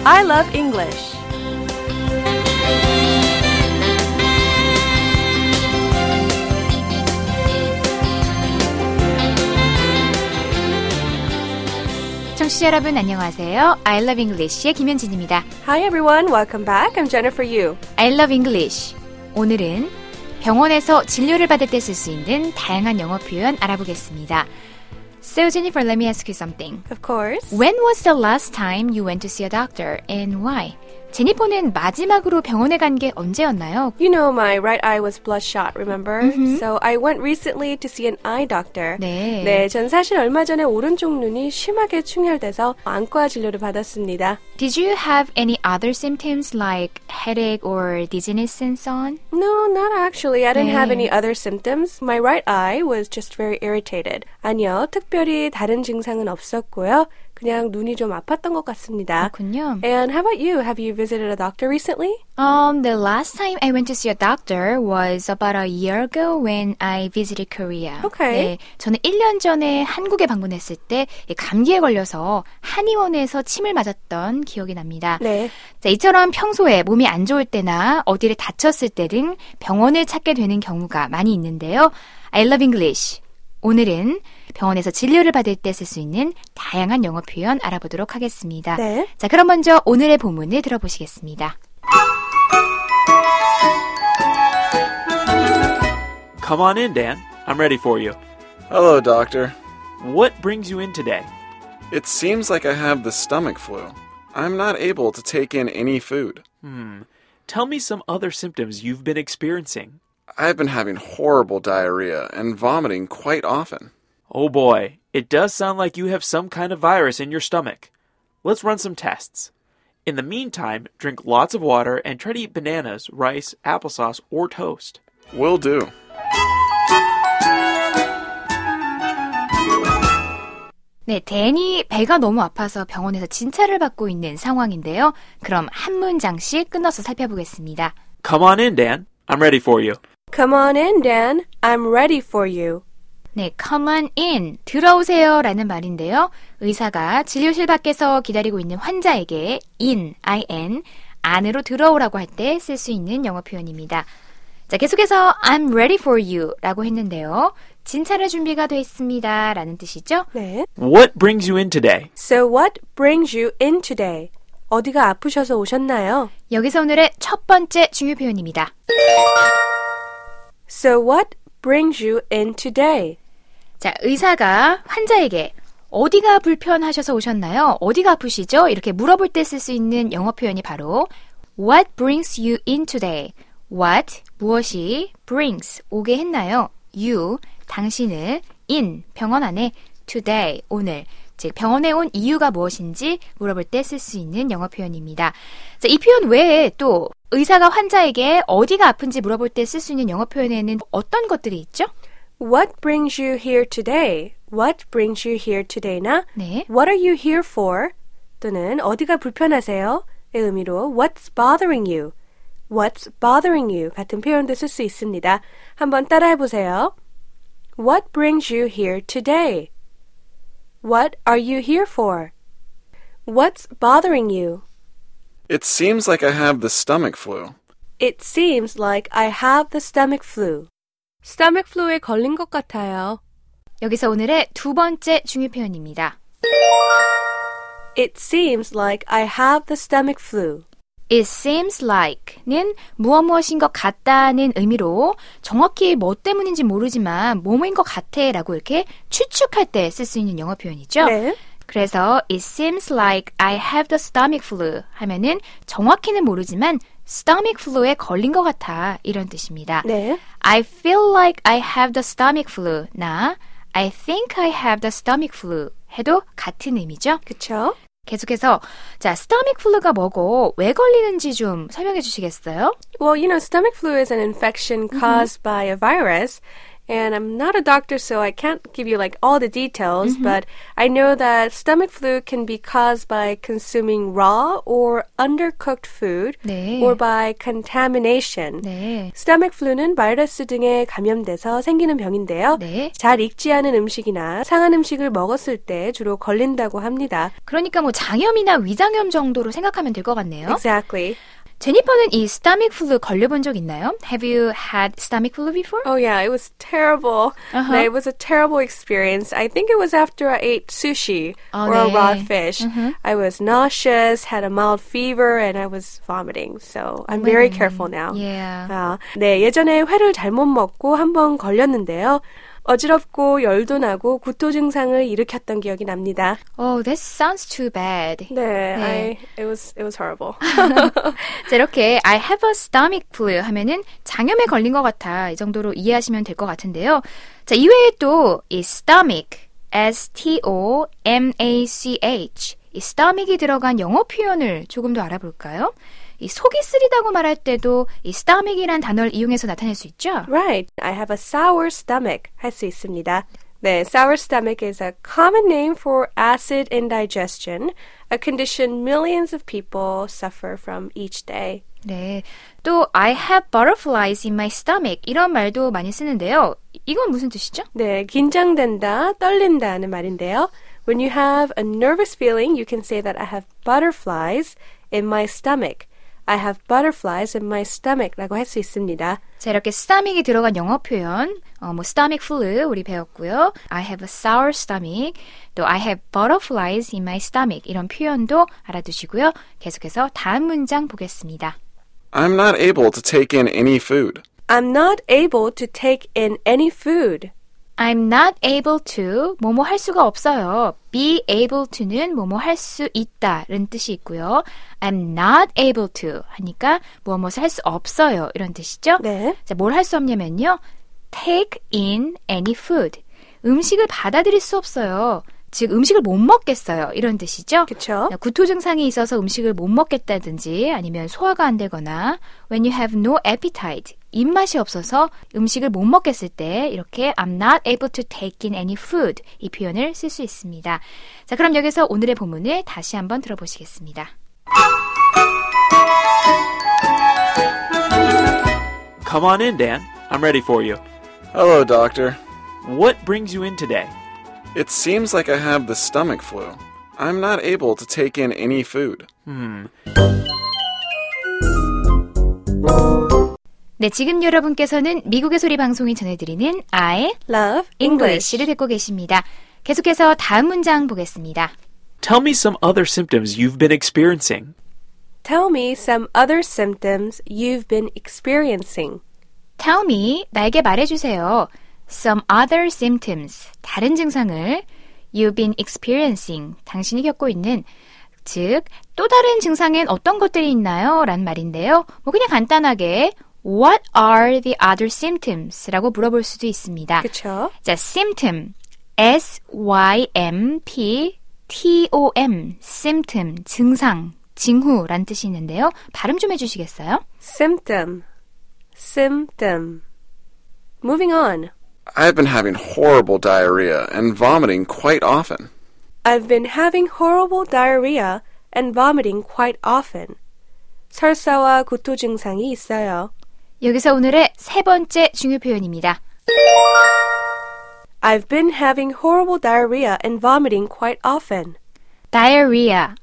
I love English. 청취자 여러분 안녕하세요. I love English의 김현진입니다. Hi everyone, welcome back. I'm Jennifer Yu. I love English. 오늘은 병원에서 진료를 받을 때 쓸 수 있는 다양한 영어 표현 알아보겠습니다. So Jennifer, let me ask you something. Of course. When was the last time you went to see a doctor and why? 제니퍼는 마지막으로 병원에 간 게 언제였나요? You know my right eye was bloodshot, remember? So I went recently to see an eye doctor. 네. 전 사실 얼마 전에 오른쪽 눈이 심하게 충혈돼서 안과 진료를 받았습니다. Did you have any other symptoms like headache or dizziness and so on? No, not actually. I didn't 네. have any other symptoms. My right eye was just very irritated. 아니요, 특별히 다른 증상은 없었고요. 그냥 눈이 좀 아팠던 것 같습니다. 그렇군요. And how about you? Have you visited a doctor recently? The last time I went to see a doctor was about a year ago when I visited Korea. Okay. 네, 저는 1년 전에 한국에 방문했을 때 감기에 걸려서 한의원에서 침을 맞았던 기억이 납니다. 네. 자, 이처럼 평소에 몸이 안 좋을 때나 어디를 다쳤을 때 등 병원을 찾게 되는 경우가 많이 있는데요. I love English. 오늘은 병원에서 진료를 받을 때 쓸 수 있는 다양한 영어 표현 알아보도록 하겠습니다. 네. 자, 그럼 먼저 오늘의 본문을 들어보시겠습니다. Come on in, Dan. I'm ready for you. Hello, doctor. What brings you in today? It seems like I have the stomach flu. I'm not able to take in any food. Tell me some other symptoms you've been experiencing. I've been having horrible diarrhea and vomiting quite often. Oh boy, it does sound like you have some kind of virus in your stomach. Let's run some tests. In the meantime, drink lots of water and try to eat bananas, rice, applesauce, or toast. Will do. 네, 댄이 배가 너무 아파서 병원에서 진찰을 받고 있는 상황인데요. 그럼 한 문장씩 끊어서 살펴보겠습니다. Come on in, Dan. I'm ready for you. Come on in, Dan. I'm ready for you. 네, come on in, 들어오세요 라는 말인데요. 의사가 진료실 밖에서 기다리고 있는 환자에게 in, in, 안으로 들어오라고 할 때 쓸 수 있는 영어 표현입니다. 자, 계속해서 I'm ready for you 라고 했는데요. 진찰의 준비가 돼 있습니다 라는 뜻이죠. 네. What brings you in today? So what brings you in today? 어디가 아프셔서 오셨나요? 여기서 오늘의 첫 번째 중요 표현입니다. So what brings you in today? 자, 의사가 환자에게 어디가 불편하셔서 오셨나요? 어디가 아프시죠? 이렇게 물어볼 때 쓸 수 있는 영어 표현이 바로 What brings you in today? What, 무엇이 brings, 오게 했나요? You, 당신을 in, 병원 안에 today, 오늘, 즉 병원에 온 이유가 무엇인지 물어볼 때 쓸 수 있는 영어 표현입니다. 자, 이 표현 외에 또 의사가 환자에게 어디가 아픈지 물어볼 때 쓸 수 있는 영어 표현에는 어떤 것들이 있죠? What brings you here today? What brings you here today나 네. What are you here for? 또는 어디가 불편하세요? 의 의미로 What's bothering you? What's bothering you? 같은 표현도 쓸 수 있습니다. 한번 따라해보세요. What brings you here today? What are you here for? What's bothering you? It seems like I have the stomach flu. It seems like I have the stomach flu. stomach flu에 걸린 것 같아요. 여기서 오늘의 두 번째 중요 표현입니다. It seems like I have the stomach flu. It seems like는 무엇인 것 같다는 의미로 정확히 뭐 때문인지 모르지만 뭐뭐인 것 같아 라고 이렇게 추측할 때 쓸 수 있는 영어 표현이죠. 네. 그래서 It seems like I have the stomach flu 하면은 정확히는 모르지만 stomach flu에 걸린 것 같아 이런 뜻입니다. 네. I feel like I have the stomach flu 나 I think I have the stomach flu 해도 같은 의미죠. 그쵸? 계속해서 자, stomach flu가 뭐고 왜 걸리는지 좀 설명해 주시겠어요? Well, you know, stomach flu is an infection caused by a virus. And I'm not a doctor, so I can't give you like all the details, but I know that stomach flu can be caused by consuming raw or undercooked food 네. or by contamination. 네. stomach flu는 바이러스 등에 감염돼서 생기는 병인데요. 네. 잘 익지 않은 음식이나 상한 음식을 먹었을 때 주로 걸린다고 합니다. 그러니까 뭐 장염이나 위장염 정도로 생각하면 될 것 같네요. Exactly. 제니퍼는 이 stomach flu 걸려본 적 있나요? Have you had stomach flu before? Oh yeah, it was terrible. It was a terrible experience. I think it was after I ate sushi or a 네. raw fish. I was nauseous, had a mild fever, and I was vomiting. So I'm very careful now. Yeah. 네, 예전에 회를 잘못 먹고 한 번 걸렸는데요. 어지럽고 열도 나고 구토 증상을 일으켰던 기억이 납니다. Oh, that sounds too bad. 네, it was horrible. 자, 이렇게 I have a stomach flu 하면은 장염에 걸린 것 같아. 이 정도로 이해하시면 될 것 같은데요. 자, 이외에 또 이 stomach, S-T-O-M-A-C-H 이 stomach이 들어간 영어 표현을 조금 더 알아볼까요? 이 속이 쓰리다고 말할 때도 이 stomach이란 단어를 이용해서 나타낼 수 있죠? Right. I have a sour stomach 할 수 있습니다. 네, sour stomach is a common name for acid indigestion, a condition millions of people suffer from each day. 네. 또 I have butterflies in my stomach 이런 말도 많이 쓰는데요. 이건 무슨 뜻이죠? 네, 긴장된다, 떨린다는 말인데요. When you have a nervous feeling, you can say that I have butterflies in my stomach. I have butterflies in my stomach 라고 할 수 있습니다. 자, 이렇게 stomach이 들어간 영어 표현, 뭐 stomach flu 우리 배웠고요. I have a sour stomach, 또 I have butterflies in my stomach 이런 표현도 알아두시고요. 계속해서 다음 문장 보겠습니다. I'm not able to take in any food. I'm not able to take in any food. I'm not able to 뭐뭐 할 수가 없어요. be able to는 뭐뭐 할 수 있다는 뜻이 있고요. I'm not able to 하니까 무엇을 할 수 없어요. 이런 뜻이죠. 네. 자, 뭘 할 수 없냐면요. take in any food. 음식을 받아들일 수 없어요. 즉 음식을 못 먹겠어요. 이런 뜻이죠. 그쵸? 구토 증상이 있어서 음식을 못 먹겠다든지 아니면 소화가 안 되거나 when you have no appetite 입맛이 없어서 음식을 못 먹겠을 때 이렇게 I'm not able to take in any food 이 표현을 쓸 수 있습니다. 자, 그럼 여기서 오늘의 본문을 다시 한번 들어보시겠습니다. Come on in, Dan. I'm ready for you. Hello, doctor. What brings you in today? It seems like I have the stomach flu. I'm not able to take in any food. 네, 지금 여러분께서는 미국의 소리 방송이 전해드리는 I Love English. English를 듣고 계십니다. 계속해서 다음 문장 보겠습니다. Tell me some other symptoms you've been experiencing. Tell me some other symptoms you've been experiencing. Tell me, 나에게 말해주세요. Some other symptoms, 다른 증상을 you've been experiencing, 당신이 겪고 있는, 즉, 또 다른 증상엔 어떤 것들이 있나요? 라는 말인데요. 뭐 그냥 간단하게 What are the other symptoms? 라고 물어볼 수도 있습니다. 그쵸? 자, symptom, S-Y-M-P-T-O-M, symptom, 증상, 징후란 뜻이 있는데요. 발음 좀 해주시겠어요? Symptom. Symptom. Moving on. I've been having horrible diarrhea and vomiting quite often. I've been having horrible diarrhea and vomiting quite often. 설사와 구토 증상이 있어요. 여기서 오늘의 세 번째 중요 표현입니다. I've been having horrible diarrhea and vomiting quite often. diarrhea,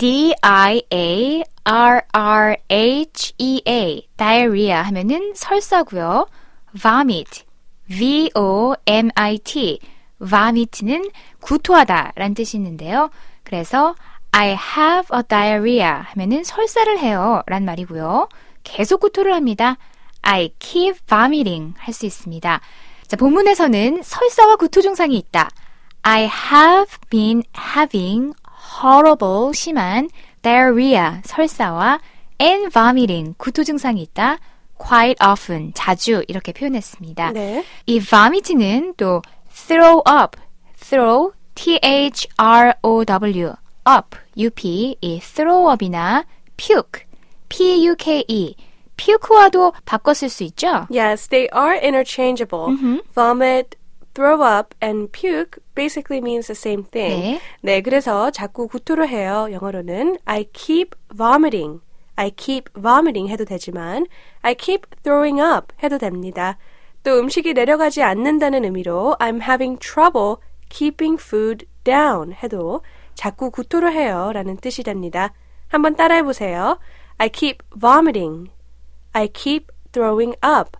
D-I-A-R-R-H-E-A, diarrhea 하면은 설사고요. vomit, V-O-M-I-T, vomit는 구토하다 라는 뜻이 있는데요. 그래서 I have a diarrhea 하면은 설사를 해요 라는 말이고요. 계속 구토를 합니다. I keep vomiting 할 수 있습니다. 자, 본문에서는 설사와 구토 증상이 있다. I have been having horrible, 심한 diarrhea, 설사와 and vomiting, 구토 증상이 있다. quite often, 자주 이렇게 표현했습니다. 네. 이 vomit는 또 throw up, throw, T-H-R-O-W, up, U-P, 이 throw up이나 puke, P-U-K-E, puke와도 바꿔 쓸 수 있죠? Yes, they are interchangeable. Vomit, throw up, and puke basically means the same thing. 네, 그래서 자꾸 구토를 해요. 영어로는 I keep vomiting. I keep vomiting 해도 되지만 I keep throwing up 해도 됩니다. 또 음식이 내려가지 않는다는 의미로 I'm having trouble keeping food down 해도 자꾸 구토를 해요 라는 뜻이 됩니다. 한번 따라해 보세요. I keep vomiting. I keep throwing up.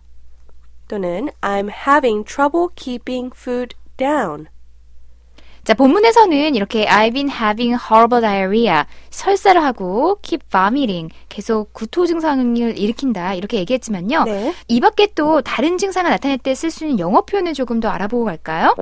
또는 I'm having trouble keeping food down. 자, 본문에서는 이렇게 I've been having horrible diarrhea, 설사를 하고 keep vomiting, 계속 구토 증상을 일으킨다 이렇게 얘기했지만요. 네. 이 밖에 또 다른 증상을 나타낼 때 쓸 수 있는 영어 표현을 조금 더 알아보고 갈까요?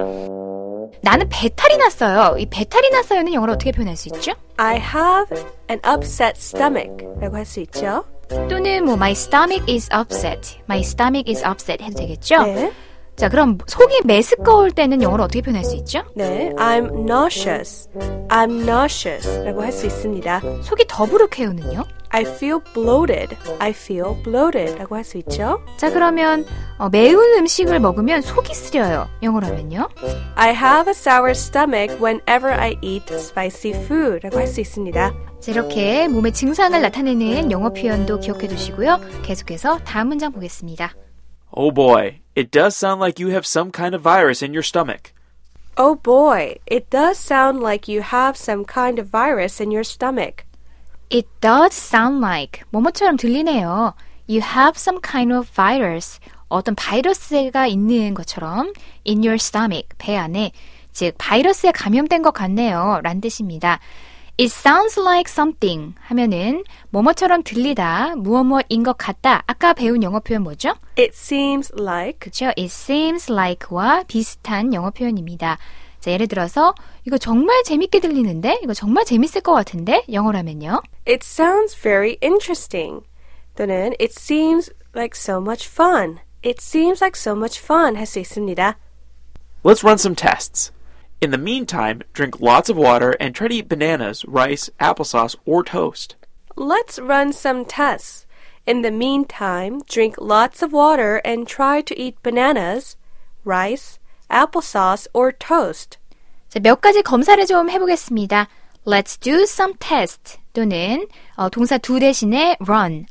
나는 배탈이 났어요. 이 배탈이 났어요는 영어로 어떻게 표현할 수 있죠? I have an upset stomach 라고 할 수 있죠. 또는 뭐 my stomach is upset, my stomach is upset 해도 되겠죠? 네. 자, 그럼 속이 메스꺼울 때는 영어로 어떻게 표현할 수 있죠? 네, I'm nauseous. I'm nauseous 라고 할 수 있습니다. 속이 더부룩해요는요? I feel bloated. I feel bloated 라고 할 수 있죠. 자, 그러면 매운 음식을 먹으면 속이 쓰려요. 영어로 하면요? I have a sour stomach whenever I eat spicy food 라고 할 수 있습니다. 자, 이렇게 몸의 증상을 나타내는 영어 표현도 기억해 두시고요. 계속해서 다음 문장 보겠습니다. Oh boy, it does sound like you have some kind of virus in your stomach. Oh boy, it does sound like you have some kind of virus in your stomach. It does sound like 뭐뭐처럼 들리네요. You have some kind of virus. 어떤 바이러스가 있는 것처럼 in your stomach, 배 안에. 즉, 바이러스에 감염된 것 같네요. 라는 뜻입니다. It sounds like something 하면은 뭐뭐처럼 들리다, 무엇무엇인 것 같다. 아까 배운 영어 표현 뭐죠? It seems like. 그렇죠? It seems like와 비슷한 영어 표현입니다. 자, 예를 들어서 이거 정말 재밌게 들리는데? 이거 정말 재밌을 것 같은데? 영어로 하면요. It sounds very interesting. 또는 It seems like so much fun. It seems like so much fun 할 수 있습니다. Let's run some tests. In the meantime, drink lots of water and try to eat bananas, rice, applesauce, or toast. Let's run some tests. In the meantime, drink lots of water and try to eat bananas, rice, applesauce, or toast. 자, 몇 가지 검사를 좀 해보겠습니다. Let's do some tests 또는 동사 do 대신에 run,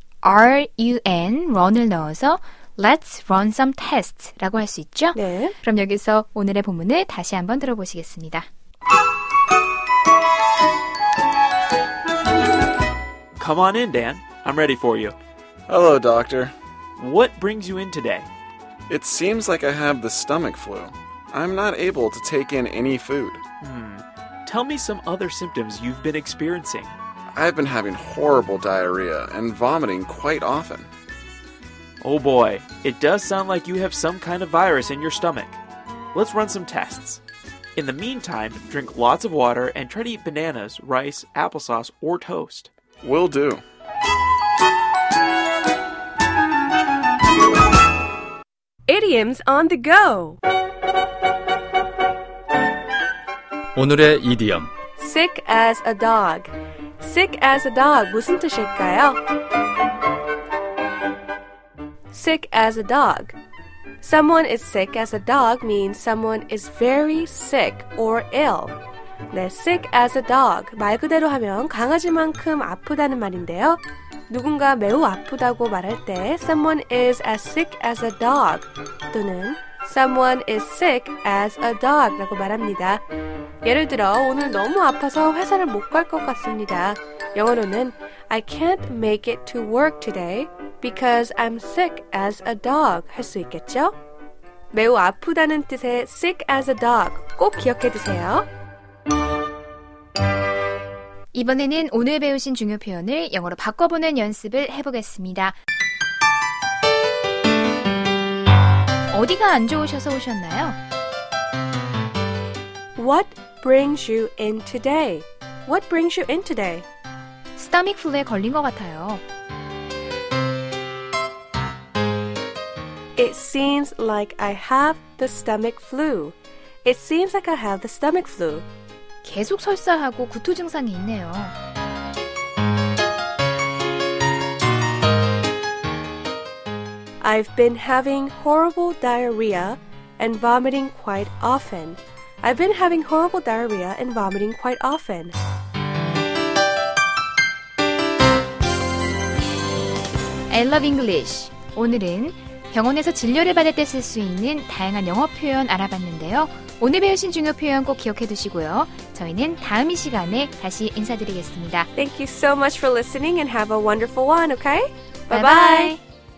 R-U-N, run을 넣어서 Let's run some tests 라고 할 수 있죠? 네. 그럼 여기서 오늘의 본문을 다시 한번 들어보시겠습니다. Come on in, Dan. I'm ready for you. Hello, doctor. What brings you in today? It seems like I have the stomach flu. I'm not able to take in any food. Tell me some other symptoms you've been experiencing. I've been having horrible diarrhea and vomiting quite often. Oh boy, it does sound like you have some kind of virus in your stomach. Let's run some tests. In the meantime, drink lots of water and try to eat bananas, rice, applesauce, or toast. Will do. Idioms on the go. 오늘의 이디엄. Sick as a dog. Sick as a dog 무슨 뜻일까요? Sick as a dog. Someone is sick as a dog means someone is very sick or ill. 네, sick as a dog. 말 그대로 하면 강아지만큼 아프다는 말인데요. 누군가 매우 아프다고 말할 때 someone is as sick as a dog 또는 someone is sick as a dog 라고 말합니다. 예를 들어 오늘 너무 아파서 회사를 못 갈 것 같습니다. 영어로는 I can't make it to work today because I'm sick as a dog 할 수 있겠죠? 매우 아프다는 뜻의 sick as a dog 꼭 기억해 두세요. 이번에는 오늘 배우신 중요 표현을 영어로 바꿔보는 연습을 해보겠습니다. 어디가 안 좋으셔서 오셨나요? What brings you in today? What brings you in today? 스토믹 플루에 걸린 것 같아요. It seems like I have the stomach flu. It seems like I have the stomach flu. 계속 설사하고 구토 증상이 있네요. I've been having horrible diarrhea and vomiting quite often. I've been having horrible diarrhea and vomiting quite often. I love English. 오늘은 병원에서 진료를 받을 때 쓸 수 있는 다양한 영어 표현 알아봤는데요. 오늘 배우신 중요 표현 꼭 기억해 두시고요. 저희는 다음 이 시간에 다시 인사드리겠습니다. Thank you so much for listening and have a wonderful one, okay? Bye-bye.